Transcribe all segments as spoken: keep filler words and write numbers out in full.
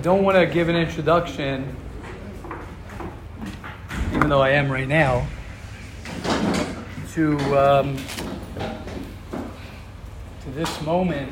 don't want to give an introduction, even though I am right now, to um, to this moment.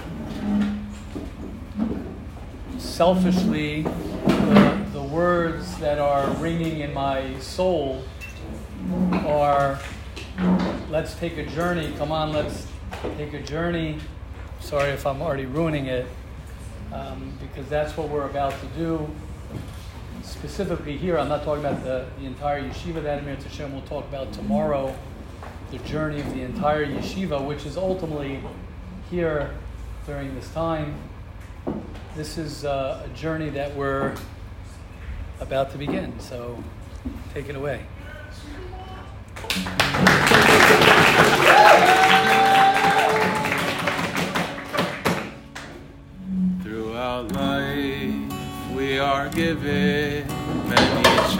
Selfishly, the, the words that are ringing in my soul are, let's take a journey. Come on, let's take a journey. Sorry if I'm already ruining it, um, because that's what we're about to do. Specifically here, I'm not talking about the, the entire yeshiva that Amir Tashem will talk about tomorrow, the journey of the entire yeshiva, which is ultimately here during this time. This is uh, a journey that we're about to begin, so take it away. Throughout life, we are given many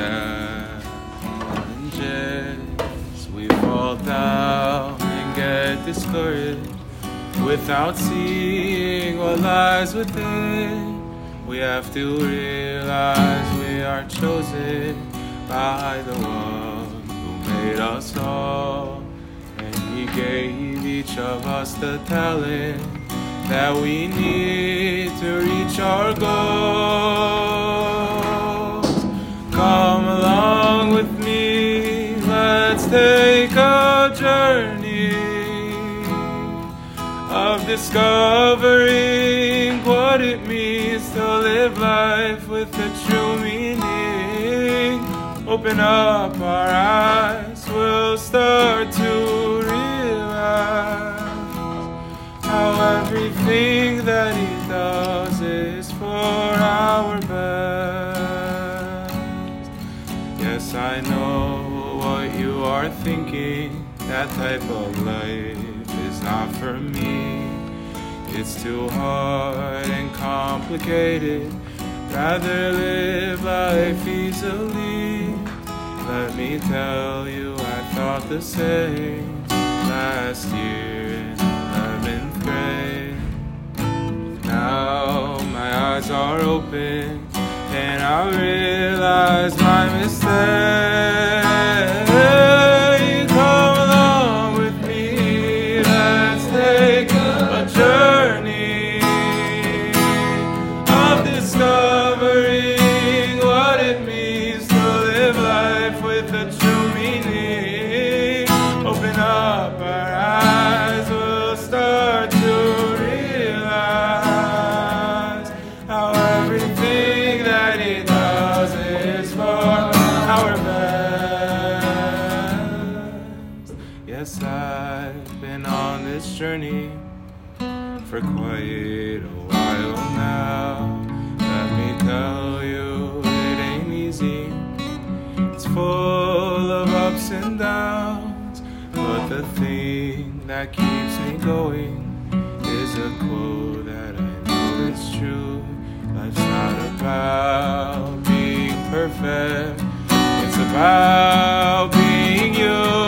challenges. We fall down and get discouraged without seeing what lies within. We have to realize we are chosen by the one who made us all, and he gave each of us the talent that we need to reach our goals. Come along with me, let's take a journey of discovering what it means to live life with a true meaning. Open up our eyes, we'll start to realize how everything that he does is for our best. Yes, I know what you are thinking, that type of life is not for me. It's too hard and complicated. Rather live life easily. Let me tell you, I thought the same last year in eleventh grade. Now my eyes are open and I realize my mistake. Come along with me, let's take a journey of discovering what it means to live life with a true meaning. Open up our eyes, we'll start to realize how everything that he does is for our best. Yes, I've been on this journey for quite a while now. Let me tell you, it ain't easy. It's full of ups and downs, but the thing that keeps me going is a quote that I know is true. Life's not about being perfect, it's about being you.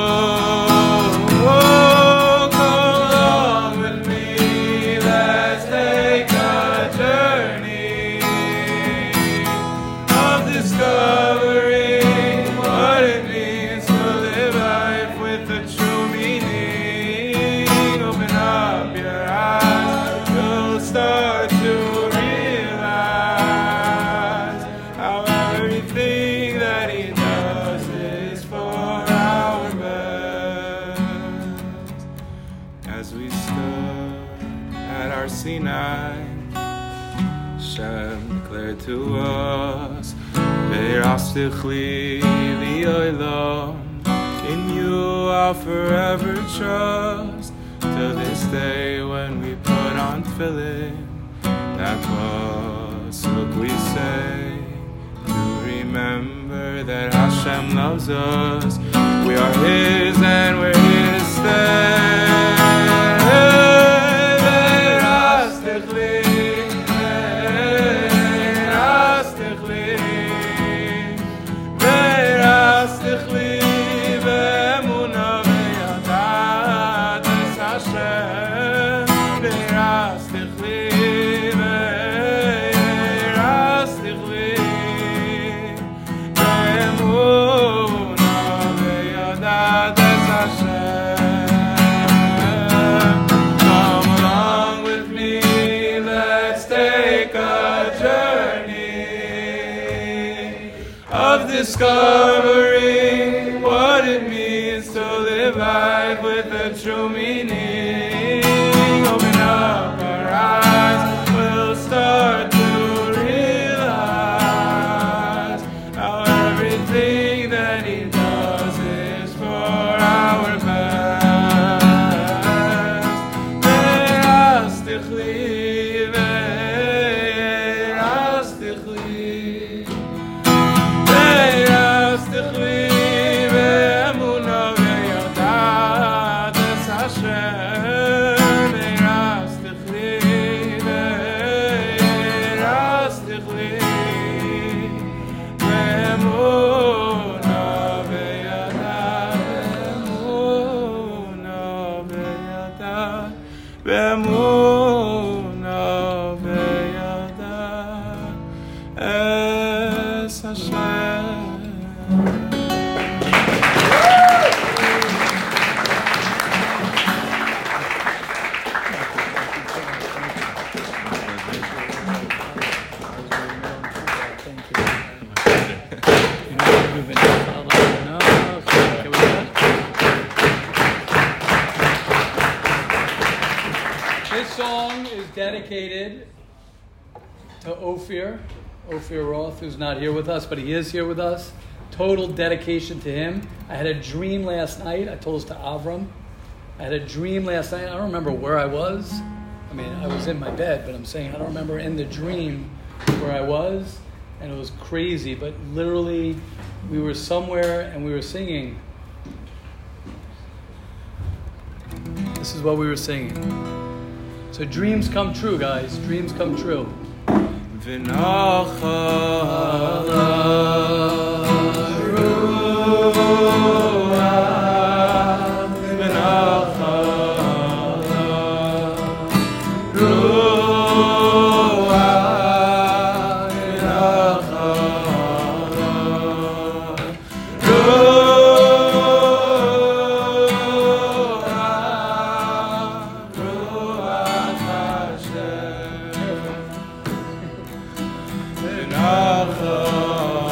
Hashem declared to us, Ve'rastechli li'olam, in you I'll forever trust. Till this day when we put on tefillin, that pasuk we say, to remember that Hashem loves us. We are His and we're here to stay. Hashem, discovering what it means to live life with a true meaning. Open up our eyes, we'll start to realize how everything that he does is for our best. Ve'astichli, ve'astichli, ve'astichli, ve'emuna ve'yodat es Hashem. Ve'astichli, ve'astichli, ve'emuna ve'yodat, ve'emuna ve'yodat, ve'emuna ve'yodat es Hashem. This song is dedicated to Ophir, Ophir Roth, who's not here with us, but he is here with us. Total dedication to him. I had a dream last night. I told this to Avram. I had a dream last night. I don't remember where I was. I mean, I was in my bed, but I'm saying I don't remember in the dream where I was. And it was crazy, but literally we were somewhere and we were singing. This is what we were singing. So dreams come true, guys. Dreams come true. V'nacha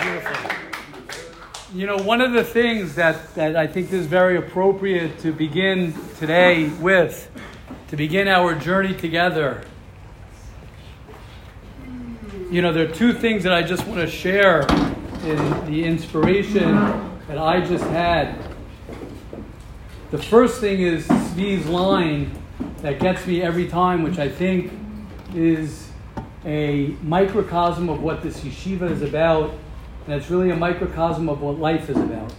Beautiful. You know, one of the things that, that I think is very appropriate to begin today with, to begin our journey together, you know, there are two things that I just want to share in the inspiration that I just had. The first thing is Zvi's line that gets me every time, which I think is a microcosm of what this yeshiva is about, and it's really a microcosm of what life is about.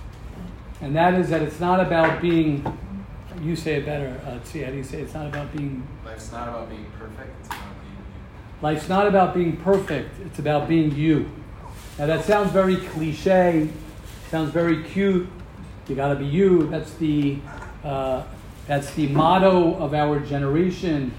And that is that it's not about being, you say it better, uh, see, how do you say it? It's not about being... Life's not about being perfect, it's about being you. Life's not about being perfect, it's about being you. Now that sounds very cliche, sounds very cute, you gotta be you. That's the uh, that's the motto of our generation.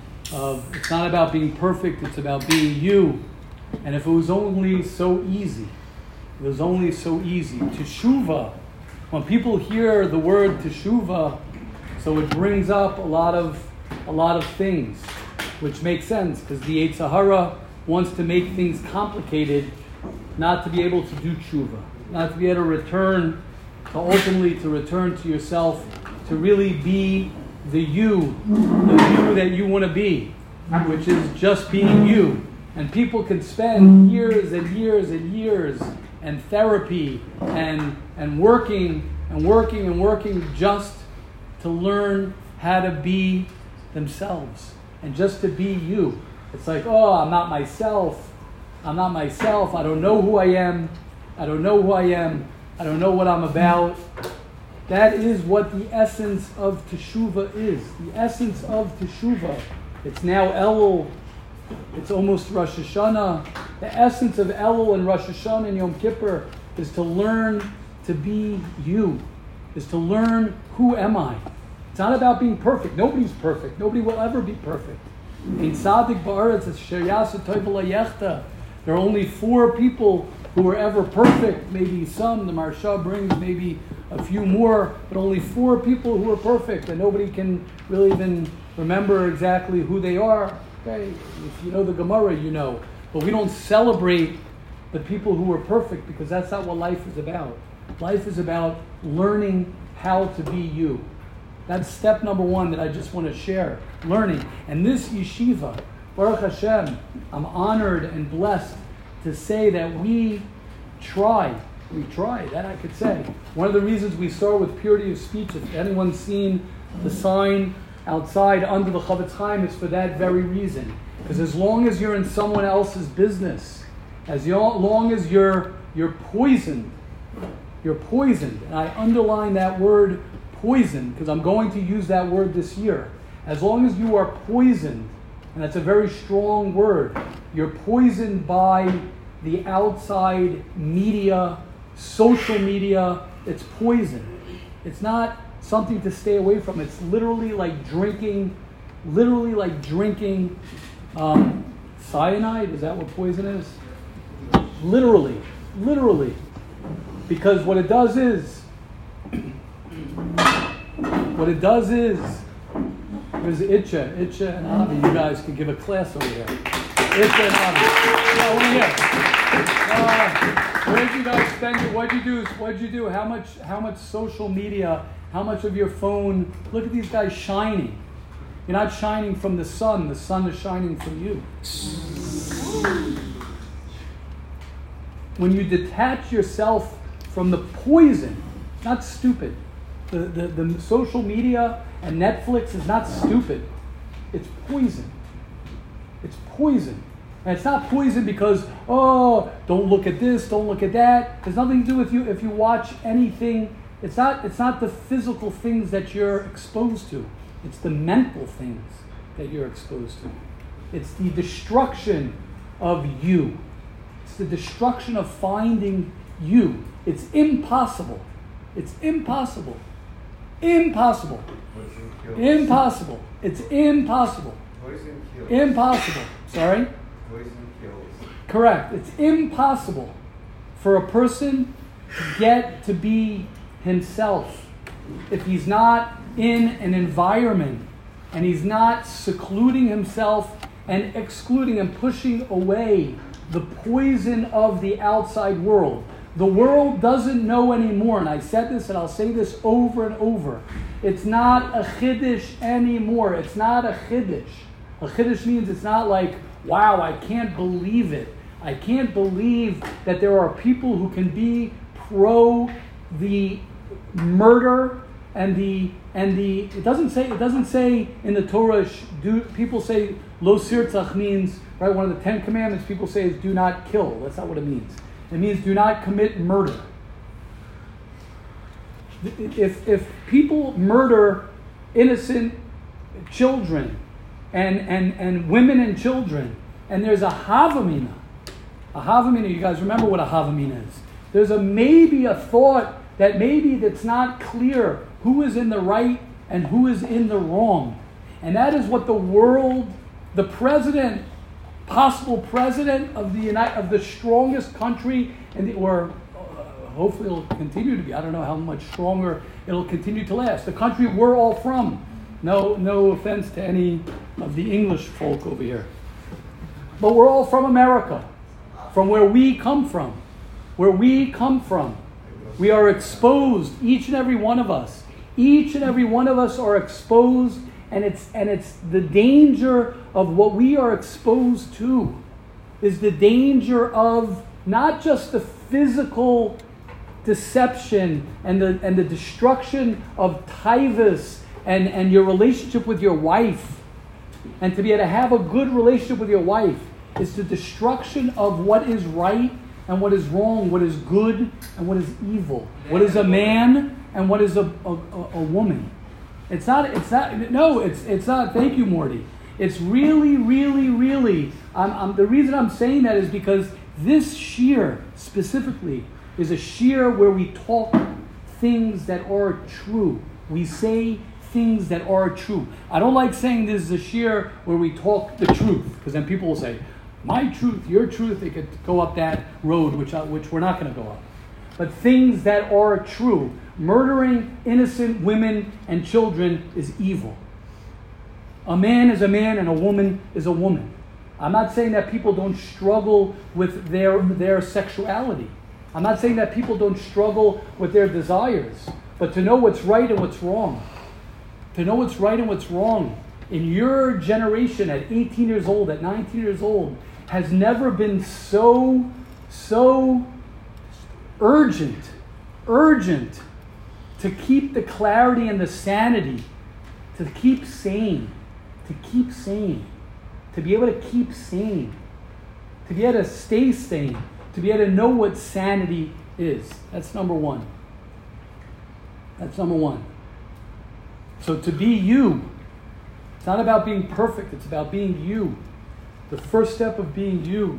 Of it's not about being perfect, it's about being you. And if it was only so easy, it was only so easy. Teshuvah, when people hear the word teshuvah, so it brings up a lot of a lot of things, which makes sense because the Yetzer Hara wants to make things complicated, not to be able to do teshuvah, not to be able to return. To ultimately to return to yourself, to really be the you, the you that you want to be, which is just being you. And people can spend years and years and years and therapy and and working and working and working just to learn how to be themselves and just to be you. It's like, oh, I'm not myself. I'm not myself. I don't know who I am. I don't know who I am. I don't know what I'm about. That is what the essence of Teshuvah is. The essence of Teshuvah. It's now Elul. It's almost Rosh Hashanah. The essence of Elul and Rosh Hashanah and Yom Kippur is to learn to be you. Is to learn who am I. It's not about being perfect. Nobody's perfect. Nobody will ever be perfect. In Tzaddik Ba'aretz, it's Sheyasa Toivel Yechta. There are only four people who were ever perfect. Maybe some, the Maharsha brings maybe a few more, but only four people who are perfect, and nobody can really even remember exactly who they are. Okay, if you know the Gemara, you know. But we don't celebrate the people who are perfect because that's not what life is about. Life is about learning how to be you. That's step number one that I just want to share, learning. And this yeshiva, Baruch Hashem, I'm honored and blessed to say that we try, we try, that I could say. One of the reasons we start with purity of speech, if anyone's seen the sign outside under the Chavetz Chaim, it's for that very reason. Because as long as you're in someone else's business, as long as you're, you're poisoned, you're poisoned, and I underline that word poison, because I'm going to use that word this year. As long as you are poisoned, and that's a very strong word, you're poisoned by the outside media, social media. It's poison. It's not something to stay away from. It's literally like drinking, literally like drinking um, cyanide. Is that what poison is? Literally, literally. Because what it does is, what it does is, there's Itcha, Itcha and Avi. You guys can give a class over here. Itcha and Avi. Yeah, over here. Uh, where did you guys spend it? What'd you do? What'd you do? How much? How much social media? How much of your phone? Look at these guys shining. You're not shining from the sun. The sun is shining from you. When you detach yourself from the poison, not stupid. The, the, the social media and Netflix is not stupid. It's poison. It's poison. And it's not poison because, oh, don't look at this, don't look at that. There's nothing to do with you if you watch anything. It's not, it's not the physical things that you're exposed to. It's the mental things that you're exposed to. It's the destruction of you. It's the destruction of finding you. It's impossible. It's impossible. Impossible. Impossible. It's impossible. Poison kills. Impossible. Sorry? Poison kills. Correct. It's impossible for a person to get to be himself if he's not in an environment and he's not secluding himself and excluding and pushing away the poison of the outside world. The world doesn't know anymore, and I said this and I'll say this over and over. It's not a chiddush anymore. It's not a chiddush. A chiddush means it's not like, wow, I can't believe it. I can't believe that there are people who can be pro the murder and the and the. It doesn't say. It doesn't say in the Torah. Do people say lo sirtzach means right? One of the Ten Commandments people say is do not kill. That's not what it means. It means do not commit murder. If if people murder innocent children and and and women and children, and there's a havamina, a havamina. You guys remember what a havamina is? There's a maybe a thought that maybe that's not clear who is in the right and who is in the wrong, and that is what the world, the president, possible president of the United, of the strongest country, and the, or uh, hopefully it'll continue to be. I don't know how much stronger it'll continue to last. The country we're all from. No, no offense to any of the English folk over here, but we're all from America, from where we come from, where we come from. We are exposed, each and every one of us. Each and every one of us are exposed, and it's and it's the danger of what we are exposed to is the danger of not just the physical deception and the and the destruction of taivas and, and your relationship with your wife, and to be able to have a good relationship with your wife is the destruction of what is right and what is wrong, what is good and what is evil, what is a man and what is a, a, a woman. It's not, it's not, no, it's it's not, thank you, Morty. It's really, really, really, I'm, I'm, the reason I'm saying that is because this shiur specifically is a shiur where we talk things that are true. We say things that are true. I don't like saying this is a shiur where we talk the truth, because then people will say, my truth, your truth, they could go up that road, which I, which we're not going to go up. But things that are true. Murdering innocent women and children is evil. A man is a man and a woman is a woman. I'm not saying that people don't struggle with their, their sexuality. I'm not saying that people don't struggle with their desires. But to know what's right and what's wrong, to know what's right and what's wrong in your generation at eighteen years old, at nineteen years old, has never been so, so urgent, urgent to keep the clarity and the sanity, to keep sane, to keep sane, to be able to keep sane, to be able to stay sane, to be able to know what sanity is. That's number one. That's number one. So to be you, it's not about being perfect, it's about being you. The first step of being you,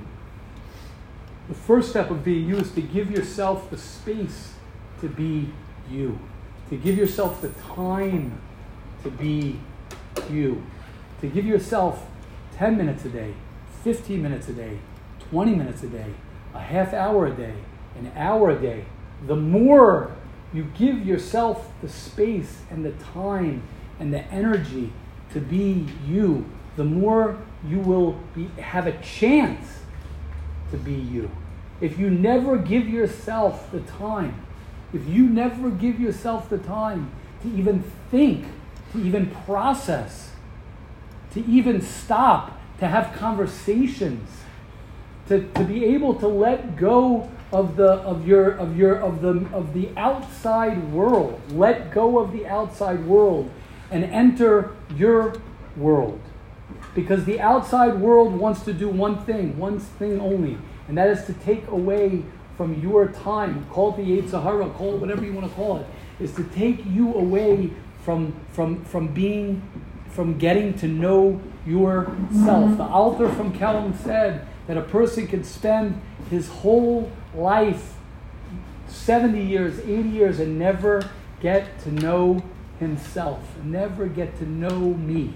the first step of being you is to give yourself the space to be you. To give yourself the time to be you. To give yourself ten minutes a day, fifteen minutes a day, twenty minutes a day, a half hour a day, an hour a day. The more you give yourself the space and the time and the energy to be you, the more you will be, have a chance to be you. If you never give yourself the time, if you never give yourself the time to even think, to even process, to even stop, to have conversations, to, to be able to let go of the of your of your of the of the outside world, let go of the outside world and enter your world. Because the outside world wants to do one thing, one thing only, and that is to take away from your time. Call it the Yetzer Hara, call it whatever you want to call it, is to take you away from from from being, from getting to know yourself. The Alter from Kelm said that a person can spend his whole life, seventy years, eighty years, and never get to know himself, never get to know me.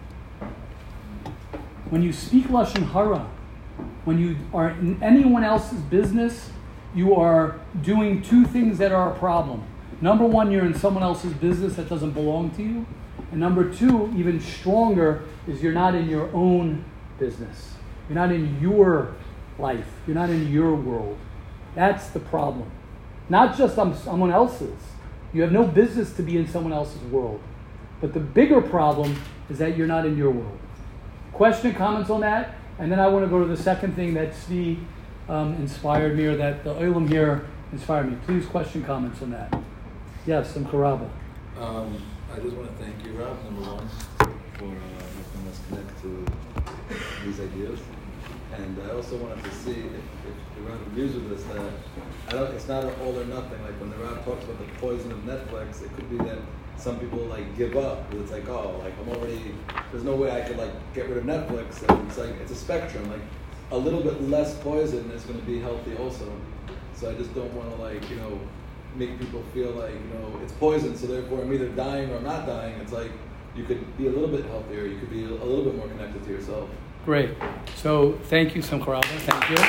When you speak Lashon Hara, when you are in anyone else's business, you are doing two things that are a problem. Number one, you're in someone else's business that doesn't belong to you. And number two, even stronger, is you're not in your own business. You're not in your life. You're not in your world. That's the problem. Not just on someone else's. You have no business to be in someone else's world. But the bigger problem is that you're not in your world. Question, comments on that? And then I want to go to the second thing that Tzvi um, inspired me, or that the Olam here inspired me. Please, question, comments on that. Yes, Simcha Rabba. Um, I just want to thank you, Rob, number one, for uh, helping us connect to these ideas. And I also wanted to see if, if the Rav agrees with us that I don't, it's not an all or nothing. Like when the Rav talks about the poison of Netflix, it could be that some people like give up because it's like, oh, like I'm already, there's no way I could like get rid of Netflix. And it's like, it's a spectrum. Like a little bit less poison is going to be healthy also. So I just don't want to like, you know, make people feel like, you know, it's poison, so therefore I'm either dying or I'm not dying. It's like you could be a little bit healthier. You could be a little bit more connected to yourself. Great. So thank you, Simcha Rabba. Thank you.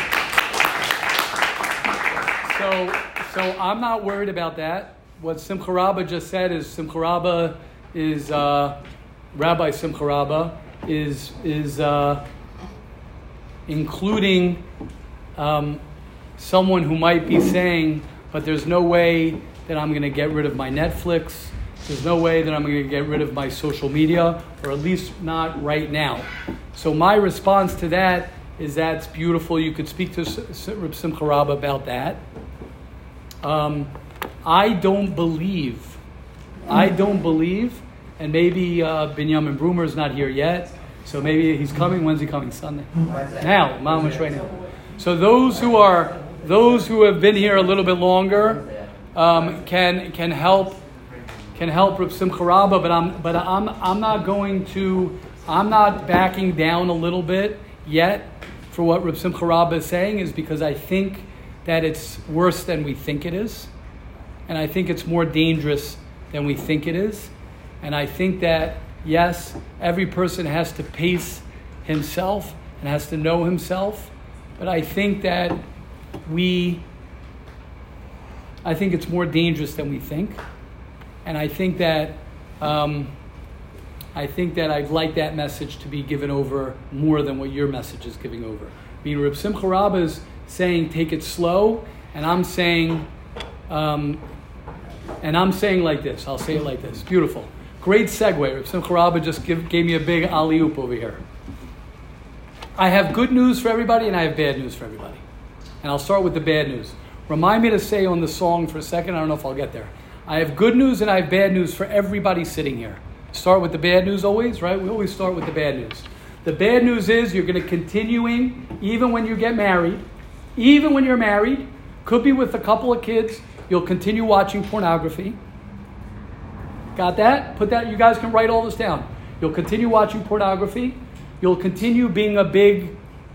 So, so I'm not worried about that. What Simcha Rabba just said is Simcha Rabba is uh, Rabbi Simcha Rabba is is uh, including um, someone who might be saying, but there's no way that I'm going to get rid of my Netflix. There's no way that I'm going to get rid of my social media, or at least not right now. So my response to that is that's beautiful. You could speak to Reb Simcha Rabba about that. Um, I don't believe, I don't believe, and maybe uh, Binyamin Brumer is not here yet, so maybe he's coming. When's he coming? Sunday. Now, mamash right now. So those who are, those who have been here a little bit longer, um, can can help, can help Reb Simcha Rabba. But I'm, but I'm, I'm not going to, I'm not backing down a little bit yet for what Reb Simcha Rabba is saying, is because I think that it's worse than we think it is. And I think it's more dangerous than we think it is. And I think that, yes, every person has to pace himself and has to know himself. But I think that we, I think it's more dangerous than we think. And I think that, um, I think that I'd like that message to be given over more than what your message is giving over. I mean, Reb Simcha Rabba is saying take it slow, and I'm saying, um, and I'm saying like this. I'll say it like this. Beautiful, great segue. Reb Simcha Rabba just give, gave me a big alley-oop over here. I have good news for everybody, and I have bad news for everybody. And I'll start with the bad news. Remind me to say on the song for a second. I don't know if I'll get there. I have good news and I have bad news for everybody sitting here. Start with the bad news always, right? We always start with the bad news. The bad news is you're going to continuing, even when you get married, even when you're married, could be with a couple of kids, you'll continue watching pornography. Got that? Put that, you guys can write all this down. You'll continue watching pornography. You'll continue being a big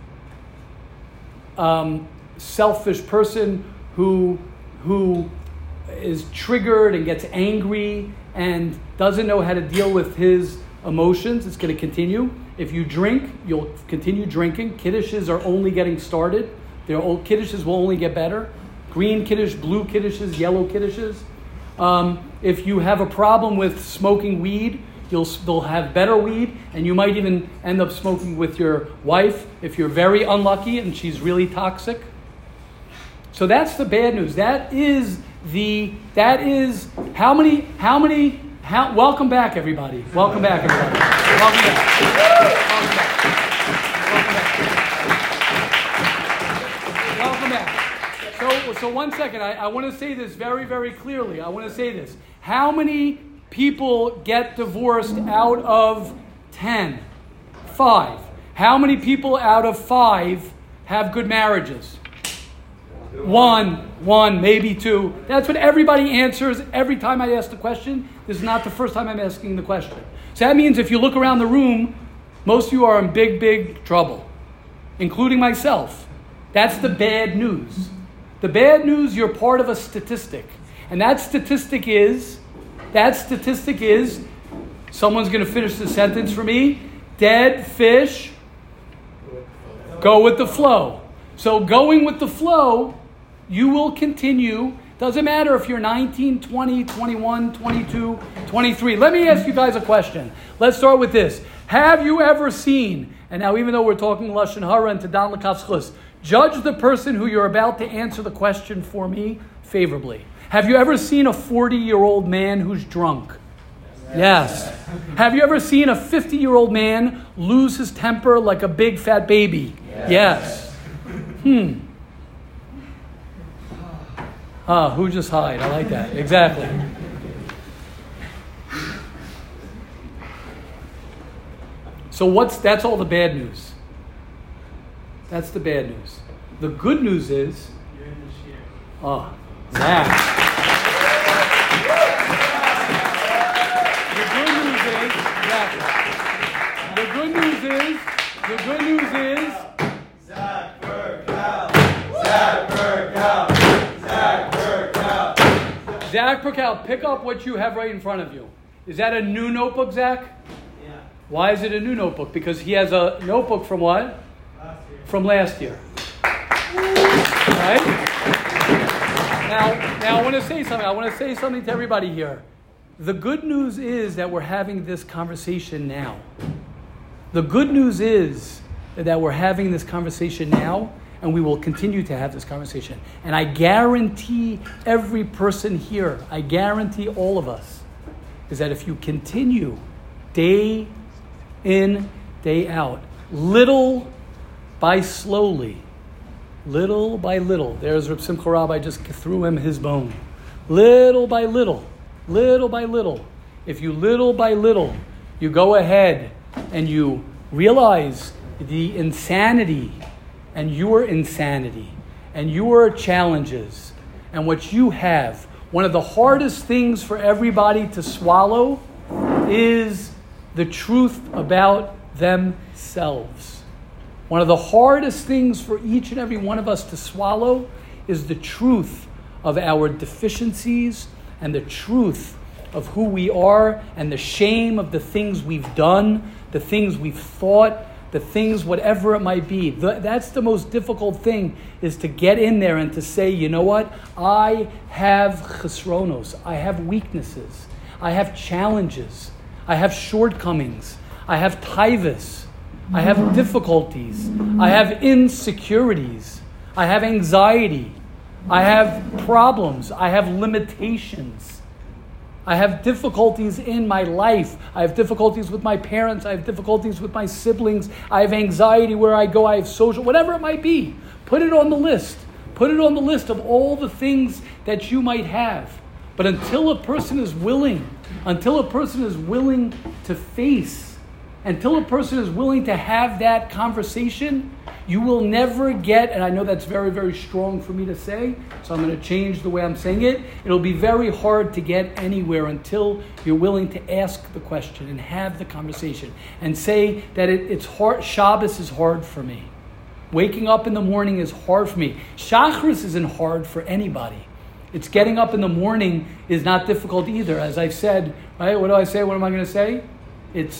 um, selfish person who who is triggered and gets angry and doesn't know how to deal with his emotions. It's going to continue. If you drink, you'll continue drinking. Kiddushes are only getting started. Their old kiddushes will only get better. Green kiddush, blue kiddushes, yellow kiddushes. Um, if you have a problem with smoking weed, you'll they'll have better weed, and you might even end up smoking with your wife if you're very unlucky and she's really toxic. So that's the bad news. That is the that is how many how many how, welcome back everybody. Welcome back everybody. Welcome back. Welcome back. Welcome back. Welcome back. So so one second. I, I want to say this very, very clearly. I want to say this. How many people get divorced out of ten? Five. How many people out of five have good marriages? One, one, maybe two. That's what everybody answers every time I ask the question. This is not the first time I'm asking the question. So that means if you look around the room, most of you are in big, big trouble, including myself. That's the bad news. The bad news, you're part of a statistic. And that statistic is, that statistic is, someone's going to finish the sentence for me, dead fish go with the flow. So going with the flow, you will continue. Doesn't matter if you're nineteen, twenty, twenty-one, twenty-two, twenty-three. Let me ask you guys a question. Let's start with this. Have you ever seen, and now even though we're talking Lashon Hara and Tadan L'Kaf Zchus, Judge the person who you're about to answer the question for me favorably. Have you ever seen a forty-year-old man who's drunk? Yes. Have you ever seen a fifty-year-old man lose his temper like a big fat baby? Yes. yes. Hmm. Ah, who just hide? I like that. Exactly. So what's that's all the bad news. That's the bad news. The good news is, you're in this year. Oh, Zach. The good news is, the good news is, Zach Perkow, Zach Perkow, Zach Perkow. Zach Perkow, pick up what you have right in front of you. Is that a new notebook, Zach? Yeah. Why is it a new notebook? Because he has a notebook from what? Last year. From last year. Right? Now, now I want to say something. I want to say something to everybody here. The good news is that we're having this conversation now. The good news is that we're having this conversation now, and we will continue to have this conversation. And I guarantee every person here, I guarantee all of us, is that if you continue day in, day out, little by slowly, little by little, there's Reb Simcha Rab, I just threw him his bone. Little by little, little by little, if you little by little, you go ahead and you realize the insanity and your insanity and your challenges and what you have. One of the hardest things for everybody to swallow is the truth about themselves. One of the hardest things for each and every one of us to swallow is the truth of our deficiencies and the truth of who we are and the shame of the things we've done, the things we've thought, the things, whatever it might be. The, that's the most difficult thing, is to get in there and to say, you know what? I have chesronos. I have weaknesses. I have challenges. I have shortcomings. I have taivas. I have difficulties. I have insecurities. I have anxiety. I have problems. I have limitations. I have difficulties in my life. I have difficulties with my parents. I have difficulties with my siblings. I have anxiety where I go. I have social, whatever it might be. Put it on the list. Put it on the list of all the things that you might have. But until a person is willing, until a person is willing to face, until a person is willing to have that conversation, you will never get, and I know that's very, very strong for me to say, so I'm going to change the way I'm saying it. It'll be very hard to get anywhere until you're willing to ask the question and have the conversation and say that it, it's hard. Shabbos is hard for me. Waking up in the morning is hard for me. Shachris isn't hard for anybody. It's getting up in the morning is not difficult either. As I've said, right? What do I say? What am I going to say? It's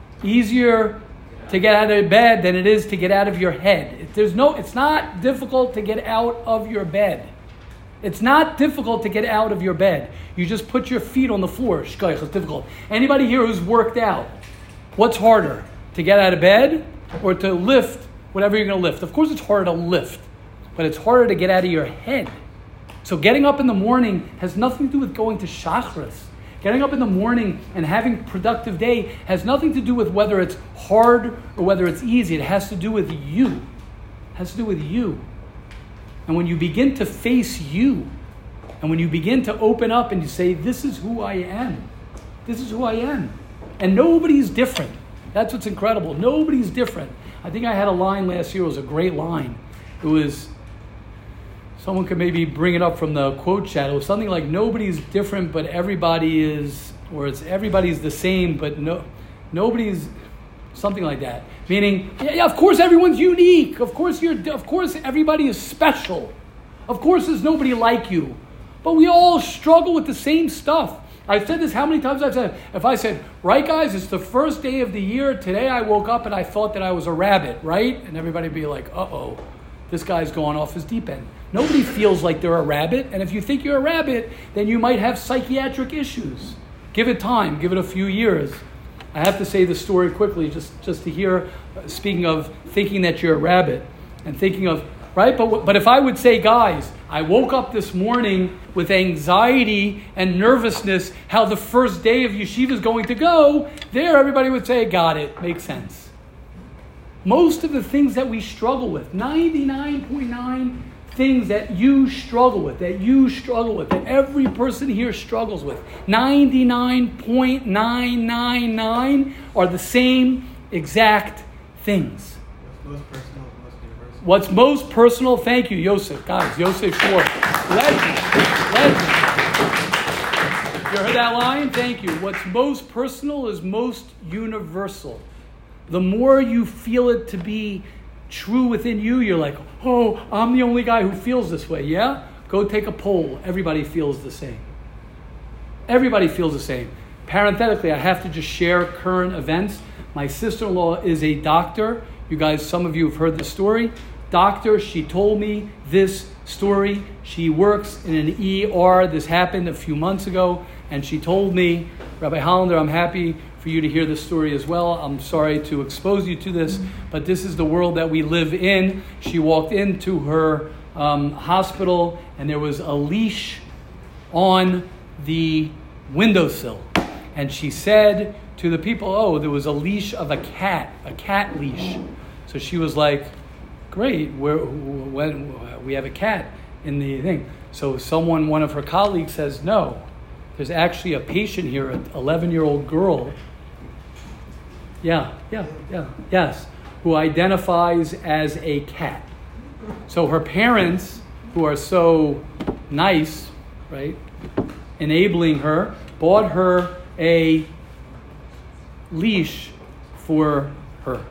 easier to get out of bed than it is to get out of your head. There's no, it's not difficult to get out of your bed. It's not difficult to get out of your bed. You just put your feet on the floor. Shkoich, it's difficult. Anybody here who's worked out, what's harder? To get out of bed or to lift whatever you're going to lift? Of course it's harder to lift, but it's harder to get out of your head. So getting up in the morning has nothing to do with going to Shachris. Getting up in the morning and having a productive day has nothing to do with whether it's hard or whether it's easy. It has to do with you. It has to do with you. And when you begin to face you, and when you begin to open up and you say, this is who I am. This is who I am. And nobody's different. That's what's incredible. Nobody's different. I think I had a line last year. It was a great line. It was, someone could maybe bring it up from the quote chat. It was something like, nobody's different, but everybody is, or it's everybody's the same, but no, nobody's, something like that. Meaning, yeah, yeah, of course everyone's unique. Of course you're, of course everybody is special. Of course there's nobody like you. But we all struggle with the same stuff. I've said this how many times I've said, if I said, right guys, it's the first day of the year. Today I woke up and I thought that I was a rabbit, right? And everybody would be like, uh-oh, this guy's going off his deep end. Nobody feels like they're a rabbit. And if you think you're a rabbit, then you might have psychiatric issues. Give it time. Give it a few years. I have to say the story quickly, just, just to hear, uh, speaking of thinking that you're a rabbit and thinking of, right? But, but if I would say, guys, I woke up this morning with anxiety and nervousness, how the first day of yeshiva is going to go, there everybody would say, got it, makes sense. Most of the things that we struggle with, ninety-nine point nine things that you struggle with, that you struggle with, that every person here struggles with, ninety-nine point nine nine nine are the same exact things. Most personal, most universal. What's most personal, thank you, Yosef. Guys, Yosef Schwartz. Legend. Legend. You heard that line? Thank you. What's most personal is most universal. The more you feel it to be true within you, you're like, oh, I'm the only guy who feels this way. Yeah? Go take a poll. Everybody feels the same. Everybody feels the same. Parenthetically, I have to just share current events. My sister-in-law is a doctor. You guys, some of you have heard the story. Doctor, she told me this story. She works in an E R. This happened a few months ago. And she told me, Rabbi Hollander, I'm happy for you to hear this story as well. I'm sorry to expose you to this, but this is the world that we live in. She walked into her um, hospital and there was a leash on the windowsill. And she said to the people, oh, there was a leash of a cat, a cat leash. So she was like, great, we're, when we have a cat in the thing. So someone, one of her colleagues says, no, there's actually a patient here, an eleven-year-old girl. Yeah, yeah, yeah, yes, who identifies as a cat. So her parents, who are so nice, right, enabling her, bought her a leash for her.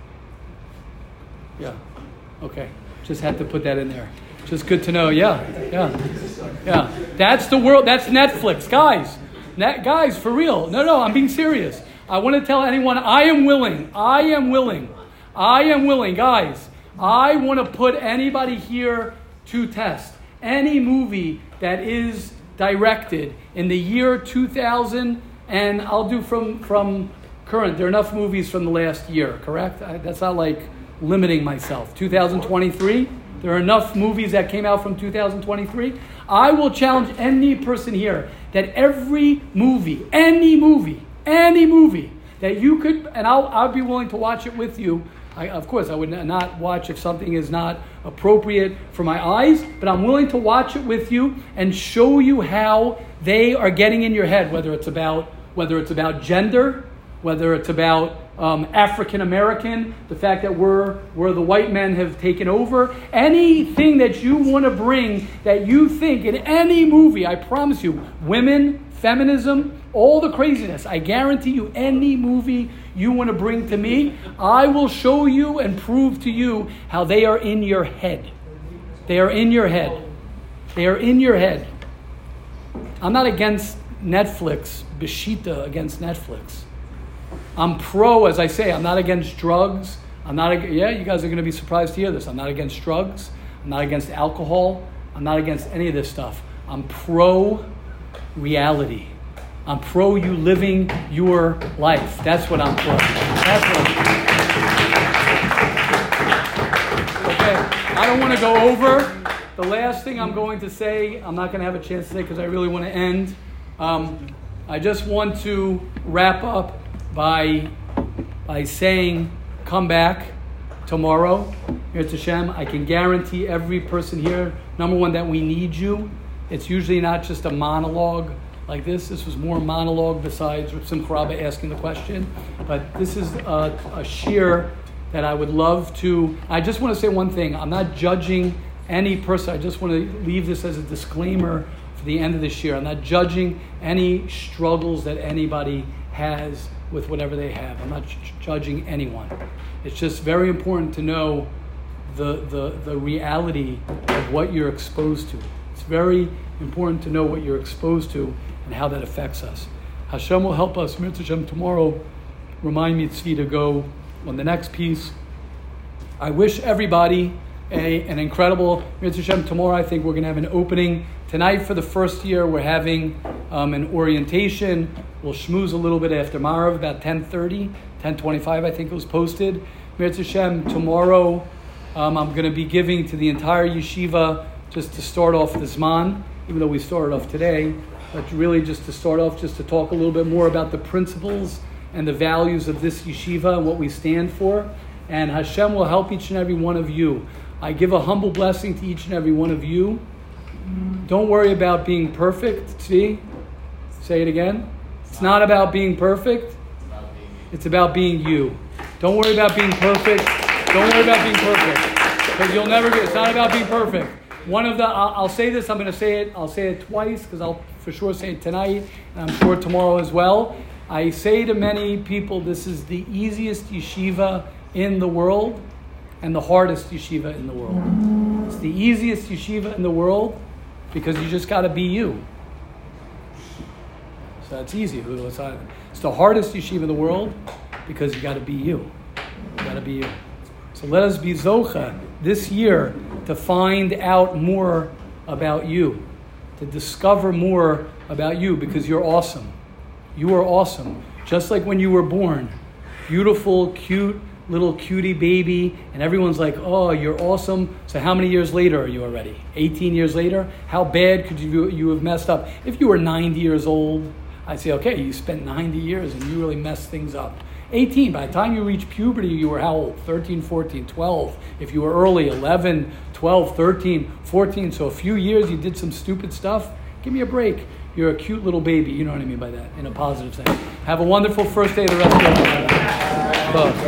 Yeah, okay. Just had to put that in there. Just good to know. Yeah, yeah, yeah. That's the world. That's Netflix, guys. Net, guys, for real. No, no, I'm being serious. I want to tell anyone, I am willing. I am willing. I am willing, guys. I want to put anybody here to test. Any movie that is directed in the year two thousand, and I'll do from from current. There are enough movies from the last year, correct? I, that's not like limiting myself. two thousand twenty-three. There are enough movies that came out from two thousand twenty-three. I will challenge any person here that every movie, any movie, any movie that you could, and I'll, I'll be willing to watch it with you. I, of course, I would not watch if something is not appropriate for my eyes, but I'm willing to watch it with you and show you how they are getting in your head, whether it's about, whether it's about gender, whether it's about Um, African American, the fact that we're, we're the white men have taken over. Anything that you want to bring that you think in any movie, I promise you, women, feminism, all the craziness, I guarantee you, any movie you want to bring to me, I will show you and prove to you how they are in your head. They are in your head. They are in your head. I'm not against Netflix, Beshita against Netflix. I'm pro, as I say, I'm not against drugs. I'm not, yeah, you guys are going to be surprised to hear this. I'm not against drugs. I'm not against alcohol. I'm not against any of this stuff. I'm pro reality. I'm pro you living your life. That's what I'm pro. That's what I'm pro. Okay, I don't want to go over. The last thing I'm going to say, I'm not going to have a chance to say because I really want to end. Um, I just want to wrap up by by saying, come back tomorrow. Here to Hashem, I can guarantee every person here, number one, that we need you. It's usually not just a monologue like this. This was more monologue besides Reb Simcha Rabba asking the question. But this is a, a shir that I would love to. I just want to say one thing. I'm not judging any person. I just want to leave this as a disclaimer for the end of this shir. I'm not judging any struggles that anybody has with whatever they have. I'm not j- judging anyone. It's just very important to know the, the the reality of what you're exposed to. It's very important to know what you're exposed to and how that affects us. Hashem will help us. Mirz Hashem, tomorrow, remind me, Tzvi, to go on the next piece. I wish everybody a, an incredible Mirz Hashem. Tomorrow, I think we're going to have an opening. Tonight, for the first year, we're having um, an orientation. We'll schmooze a little bit after Marav, about ten thirty, ten twenty-five, I think it was posted. Mirz Hashem, tomorrow Um, I'm going to be giving to the entire yeshiva just to start off the Zman, even though we started off today, but really just to start off, just to talk a little bit more about the principles and the values of this yeshiva and what we stand for. And Hashem will help each and every one of you. I give a humble blessing to each and every one of you. Don't worry about being perfect. See? Say it again. It's not about being perfect. It's about being you. Don't worry about being perfect. Don't worry about being perfect. Because you'll never get, it's not about being perfect. One of the, I'll, I'll say this, I'm going to say it, I'll say it twice, because I'll for sure say it tonight, and I'm sure tomorrow as well. I say to many people, this is the easiest yeshiva in the world, and the hardest yeshiva in the world. It's the easiest yeshiva in the world, because you just got to be you. So that's easy. It's the hardest yeshiva in the world, because you got to be you. You got to be you. So let us be zocha this year to find out more about you, to discover more about you, because you're awesome. You are awesome. Just like when you were born. Beautiful, cute, little cutie baby, and everyone's like, oh, you're awesome. So how many years later are you already? eighteen years later? How bad could you you have messed up? If you were ninety years old, I'd say, okay, you spent ninety years and you really messed things up. eighteen, by the time you reach puberty, you were how old? thirteen, fourteen, twelve. If you were early, eleven, twelve, thirteen, fourteen. So a few years you did some stupid stuff. Give me a break. You're a cute little baby. You know what I mean by that, in a positive sense. Have a wonderful first day of the rest of your life.